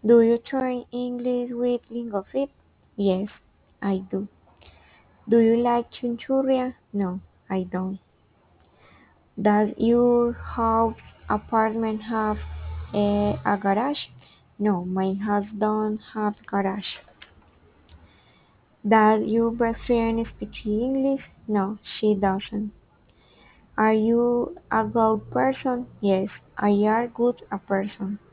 Do you train English with LingoFit? Yes, I do. Do you like Chunchuria? No, I don't. Does your house apartment have a garage? No, my house don't have garage. Does your best friend speak English? No, she doesn't. Are you a good person? Yes, I are good a person.